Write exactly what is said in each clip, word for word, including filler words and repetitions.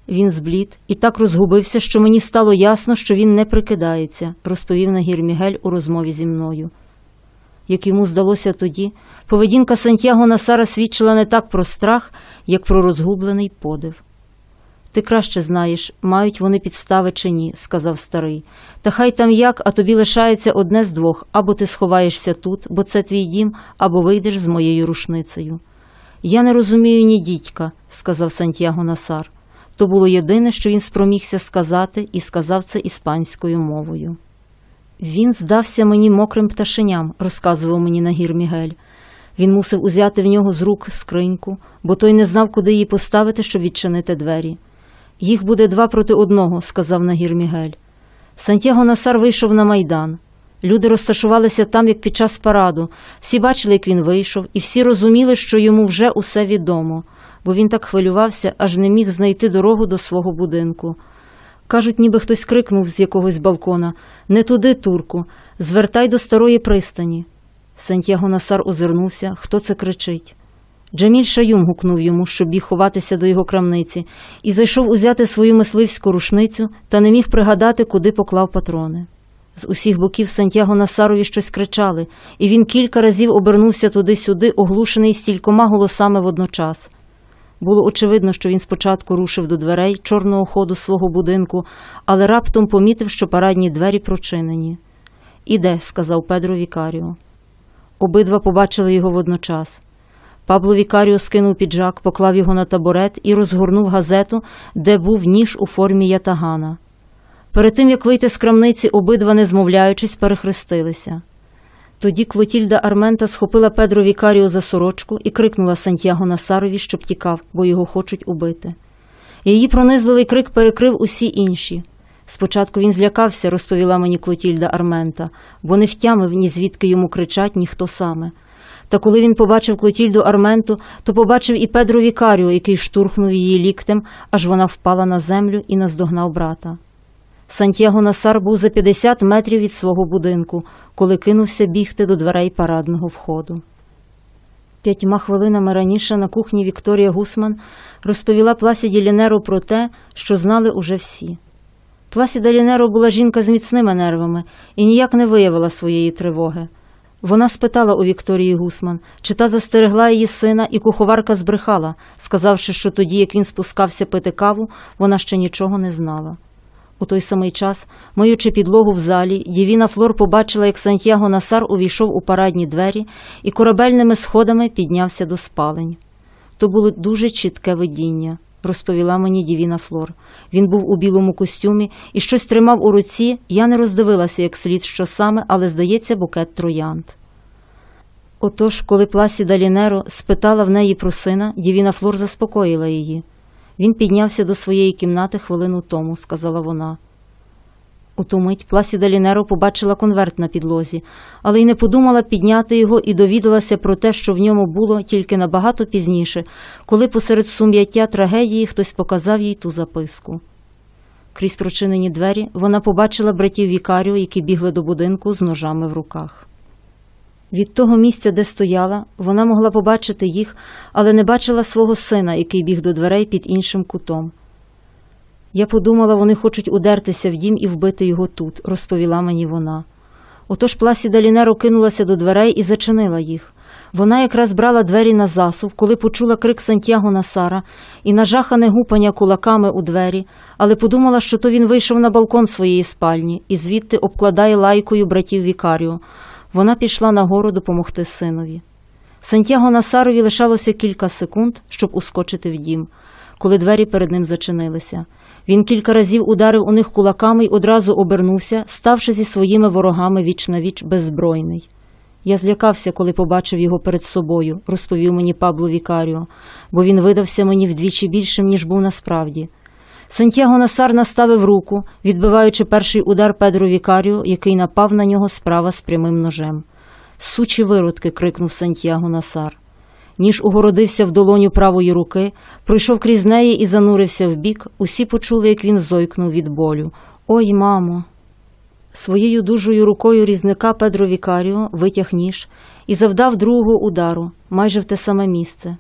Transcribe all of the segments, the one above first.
Він зблід і так розгубився, що мені стало ясно, що він не прикидається, розповів Нагір Мігель у розмові зі мною. Як йому здалося тоді, поведінка Сантьяго Насара свідчила не так про страх, як про розгублений подив. «Ти краще знаєш, мають вони підстави чи ні», – сказав старий. «Та хай там як, а тобі лишається одне з двох. Або ти сховаєшся тут, бо це твій дім, або вийдеш з моєю рушницею». «Я не розумію ні дідька», – сказав Сантьяго Насар. То було єдине, що він спромігся сказати, і сказав це іспанською мовою. «Він здався мені мокрим пташеням», – розказував мені Нагір Мігель. Він мусив узяти в нього з рук скриньку, бо той не знав, куди її поставити, щоб відчинити двері. «Їх буде два проти одного», – сказав Нагір Мігель. Сантьяго Насар вийшов на майдан. Люди розташувалися там, як під час параду. Всі бачили, як він вийшов, і всі розуміли, що йому вже усе відомо, бо він так хвилювався, аж не міг знайти дорогу до свого будинку. Кажуть, ніби хтось крикнув з якогось балкона: «Не туди, турку! Звертай до старої пристані!» Сантьяго Насар озирнувся. Хто це кричить? Джаміль Шаюм гукнув йому, щоб біг ховатися до його крамниці, і зайшов узяти свою мисливську рушницю, та не міг пригадати, куди поклав патрони. З усіх боків Сантьяго Насарові щось кричали, і він кілька разів обернувся туди-сюди, оглушений стількома голосами водночас. Було очевидно, що він спочатку рушив до дверей чорного ходу свого будинку, але раптом помітив, що парадні двері прочинені. «Іде», – сказав Педро Вікаріо. Обидва побачили його водночас. Пабло Вікаріо скинув піджак, поклав його на табурет і розгорнув газету, де був ніж у формі ятагана. Перед тим, як вийти з крамниці, обидва, не змовляючись, перехрестилися. Тоді Клотільда Армента схопила Педро Вікаріо за сорочку і крикнула Сантьяго Насарові, щоб тікав, бо його хочуть убити. Її пронизливий крик перекрив усі інші. Спочатку він злякався, розповіла мені Клотільда Армента, бо не втямив, ні звідки йому кричать, ні хто саме. Та коли він побачив Клотільду Арменту, то побачив і Педро Вікаріо, який штурхнув її ліктем, аж вона впала на землю і наздогнав брата. Сантьяго Насар був за п'ятдесят метрів від свого будинку, коли кинувся бігти до дверей парадного входу. П'ятьма хвилинами раніше на кухні Вікторія Гусман розповіла Пласіді Лінеро про те, що знали уже всі. Пласіда Лінеро була жінка з міцними нервами і ніяк не виявила своєї тривоги. Вона спитала у Вікторії Гусман, чи та застерегла її сина, і куховарка збрехала, сказавши, що тоді, як він спускався пити каву, вона ще нічого не знала. У той самий час, миючи підлогу в залі, Дівіна Флор побачила, як Сантьяго Насар увійшов у парадні двері і корабельними сходами піднявся до спалень. То було дуже чітке видіння, розповіла мені Дівіна Флор. Він був у білому костюмі і щось тримав у руці. Я не роздивилася як слід, що саме, але, здається, букет троянд. Отож, коли Пласіда Лінеро спитала в неї про сина, Дівіна Флор заспокоїла її. «Він піднявся до своєї кімнати хвилину тому», – сказала вона. У ту мить Пласіда Лінеро побачила конверт на підлозі, але й не подумала підняти його і довідалася про те, що в ньому було, тільки набагато пізніше, коли посеред сум'яття трагедії хтось показав їй ту записку. Крізь прочинені двері вона побачила братів Вікаріо, які бігли до будинку з ножами в руках. Від того місця, де стояла, вона могла побачити їх, але не бачила свого сина, який біг до дверей під іншим кутом. «Я подумала, вони хочуть удертися в дім і вбити його тут», – розповіла мені вона. Отож Пласіда Лінеро кинулася до дверей і зачинила їх. Вона якраз брала двері на засув, коли почула крик Сантьяго Насара і нажахане гупання кулаками у двері, але подумала, що то він вийшов на балкон своєї спальні і звідти обкладає лайкою братів Вікаріо. Вона пішла нагору допомогти синові. Сантьяго Насарові лишалося кілька секунд, щоб ускочити в дім, коли двері перед ним зачинилися. Він кілька разів ударив у них кулаками й одразу обернувся, ставши зі своїми ворогами віч-навіч беззбройний. «Я злякався, коли побачив його перед собою», – розповів мені Пабло Вікаріо, «бо він видався мені вдвічі більшим, ніж був насправді». Сантьяго Насар наставив руку, відбиваючи перший удар Педро Вікаріо, який напав на нього справа з прямим ножем. «Сучі виродки!» – крикнув Сантьяго Насар. Ніж угородився в долоню правої руки, пройшов крізь неї і занурився вбік. Усі почули, як він зойкнув від болю. «Ой, мамо!» Своєю дужою рукою різника Педро Вікаріо витяг ніж і завдав другого удару, майже в те саме місце.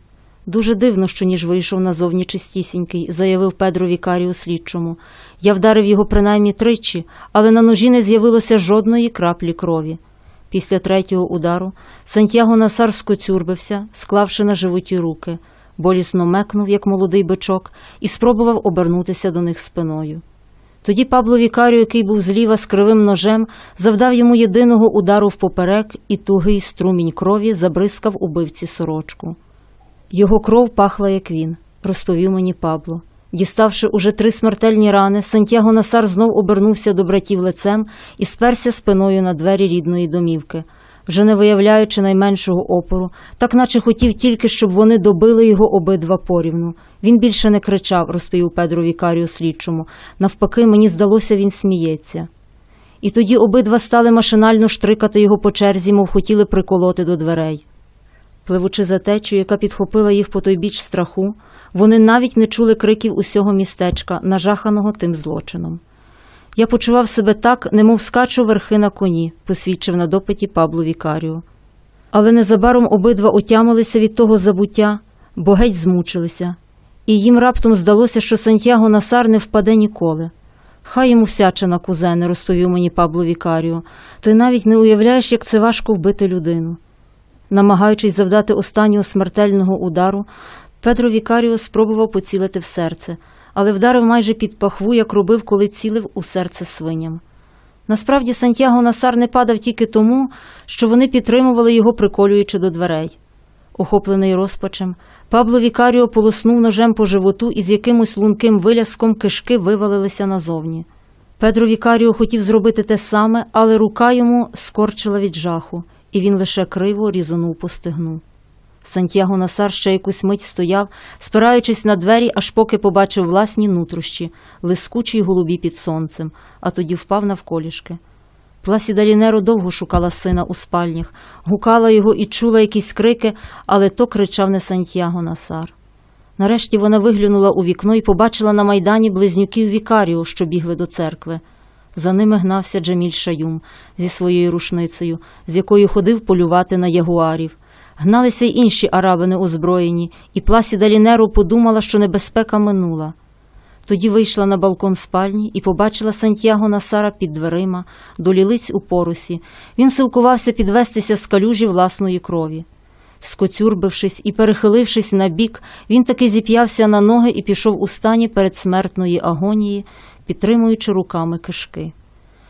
«Дуже дивно, що ніж вийшов назовні чистісінький», – заявив Педро Вікаріо слідчому. «Я вдарив його принаймні тричі, але на ножі не з'явилося жодної краплі крові». Після третього удару Сантьяго Насар скоцюрбився, склавши на животі руки, болісно мекнув, як молодий бичок, і спробував обернутися до них спиною. Тоді Пабло Вікаріо, який був зліва з кривим ножем, завдав йому єдиного удару впоперек, і тугий струмінь крові забризкав убивці сорочку. «Його кров пахла, як він», – розповів мені Пабло. Діставши уже три смертельні рани, Сантьяго Насар знов обернувся до братів лицем і сперся спиною на двері рідної домівки, вже не виявляючи найменшого опору, так наче хотів тільки, щоб вони добили його обидва порівну. Він більше не кричав, розповів Педро Вікаріо слідчому. Навпаки, мені здалося, він сміється. І тоді обидва стали машинально штрикати його по черзі, мов хотіли приколоти до дверей. Пливучи за течею, яка підхопила їх по той біч страху, вони навіть не чули криків усього містечка, нажаханого тим злочином. «Я почував себе так, немов скачу верхи на коні», – посвідчив на допиті Пабло Вікаріо. Але незабаром обидва отямилися від того забуття, бо геть змучилися. І їм раптом здалося, що Сантьяго Насар не впаде ніколи. «Хай йому всячина, кузене», – розповів мені Пабло Вікаріо. «Ти навіть не уявляєш, як це важко вбити людину». Намагаючись завдати останнього смертельного удару, Педро Вікаріо спробував поцілити в серце, але вдарив майже під пахву, як робив, коли цілив у серце свиням. Насправді Сантьяго Насар не падав тільки тому, що вони підтримували його, приколюючи до дверей. Охоплений розпачем, Пабло Вікаріо полоснув ножем по животу, і з якимось лунким виляском кишки вивалилися назовні. Педро Вікаріо хотів зробити те саме, але рука йому скорчила від жаху, і він лише криво різонув по стегну. Сантьяго Насар ще якусь мить стояв, спираючись на двері, аж поки побачив власні нутрощі, лискучі й голубі під сонцем, а тоді впав навколішки. Пласіда Лінеро довго шукала сина у спальнях, гукала його і чула якісь крики, але то кричав не Сантьяго Насар. Нарешті вона виглянула у вікно і побачила на майдані близнюків Вікаріо, що бігли до церкви. За ними гнався Джеміль Шаюм зі своєю рушницею, з якою ходив полювати на ягуарів. Гналися й інші араби неозброєні, і Пласіда Лінеро подумала, що небезпека минула. Тоді вийшла на балкон спальні і побачила Сантьяго Насара під дверима, до лілиць у порусі. Він силкувався підвестися з калюжі власної крові. Скоцюрбившись і перехилившись на бік, він таки зіп'явся на ноги і пішов у стані передсмертної агонії, підтримуючи руками кишки.